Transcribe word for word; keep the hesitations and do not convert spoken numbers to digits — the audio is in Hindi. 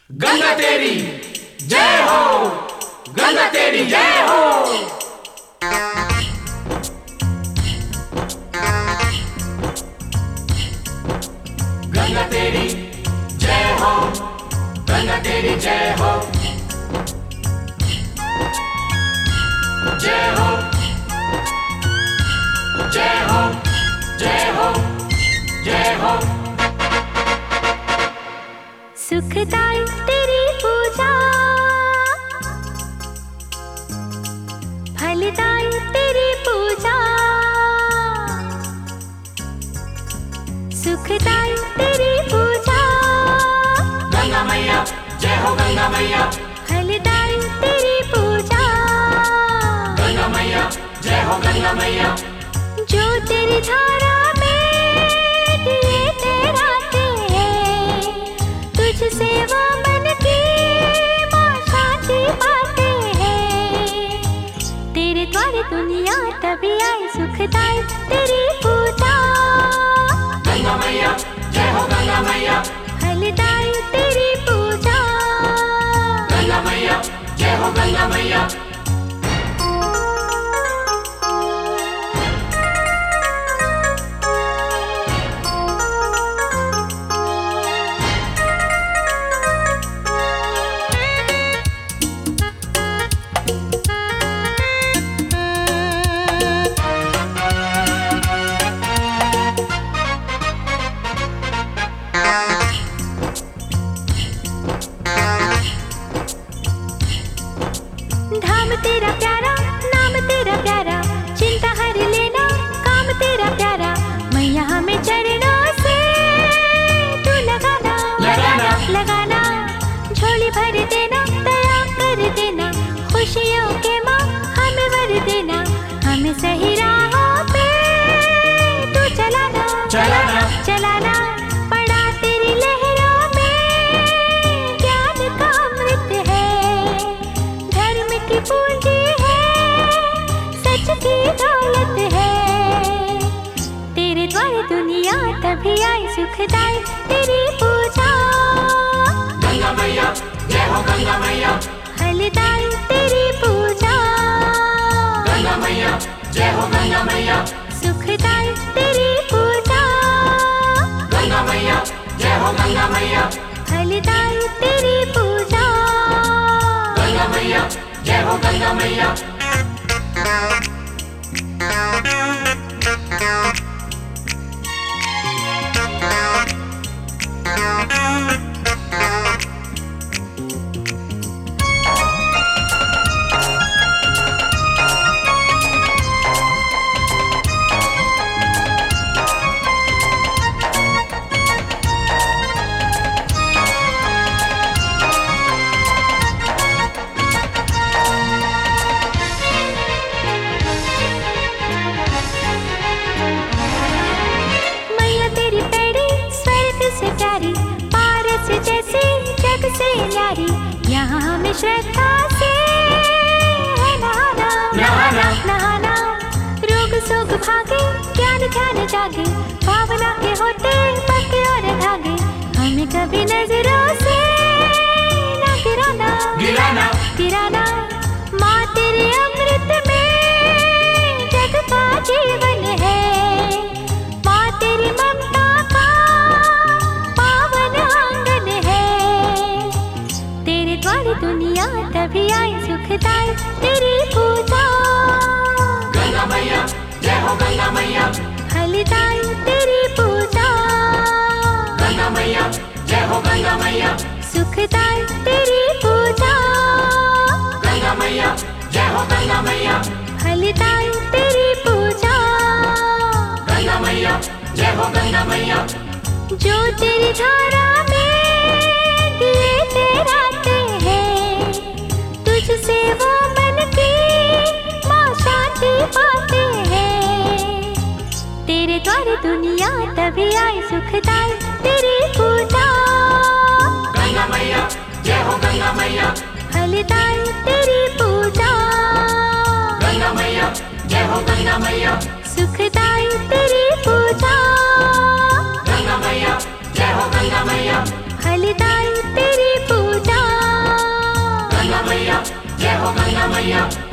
गंगा तेरी जय हो, गंगा तेरी जय हो। गंगा तेरी जय हो, गंगा तेरी जय हो, जय हो, जय हो, जय हो, जय हो। सुखदाई तेरी पूजा, फलदाई तेरी पूजा, सुखदाई तेरी पूजा। गंगा मैया जय हो, गंगा मैया, फलदाई तेरी पूजा। गंगा मैया जय हो, गंगा मैया। जो तेरी धारा में दिए तेराते हैं, तुझसे वो मन की माँ शांति पाते हैं। तेरे द्वारे दुनिया तभी आई सुखदाई तेरी पूजा। गंगा मैया जय हो, गंगा मैया, फलदाई तेरी पूजा। गंगा मैया जय हो, गंगा मैया। धाम तेरा प्यारा, नाम तेरा प्यारा, चिंता हर लेना, काम तेरा प्यारा। मैया हमें चरणों से तू लगाना, लगाना, लगाना, झोली भर देना, दया कर देना, खुशियों के माँ हमें वर देना। हमें सही राहों पे तू चलाना, चलाना, चलाना, पड़ा तेरी लहरों में ज्ञान का अमृत है। धर्म की पूंजी है, सच की दौलत है। तेरे द्वारे दुनिया तभी आई सुखदाई तेरी पूजा। गंगा मैया जय हो, गंगा मैया, फलदाई तेरी पूजा। गंगा मैया जय हो, गंगा मैया, सुखदाई तेरी पूजा। गंगा मैया जय हो, गंगा मैया, फलदाई तेरी पूजा। गंगा मैया जय हो, गंगा मैया। मैया तेरी पैड़ी स्वर्ग से प्यारी, पारस जैसे जग से न्यारी। यहाँ हमें श्रद्धा से है नहाना, नहाना, नहाना, रोग सोग भागे, ज्ञान ध्यान जागे, भावना के होते पक्के और धागे। हमें कभी नजरों से ना गिराना, गिराना, गिराना। माँ तेरे अमृत में जग का जीवन है। माँ तेरी ममता का पावन आंगन है। तेरे द्वारे दुनिया तभी आई सुखदाई तेरी पूजा। गंगा मैया जय हो, गंगा मैया, फलदाई तेरी पूजा। गंगा मैया जय हो, गंगा मैया, सुखदाई तेरी पूजा। गंगा मैया जय हो, गंगा मैया, फलदाई तेरी पूजा। गंगा मैया जय हो, गंगा मैया। जो तेरी धारा में दिए तेराते हैं, तुझसे वो मन की माँ शांति पाते हैं। तेरे द्वारे दुनिया तभी आई सुखदाई तेरी पूजा। गंगा मैया जय हो, गंगा मैया, फलदाई तेरी पूजा। गंगा मैया जय हो, गंगा मैया, सुखदाई तेरी पूजा। गंगा मैया जय हो, गंगा मैया, फलदाई तेरी पूजा। गंगा मैया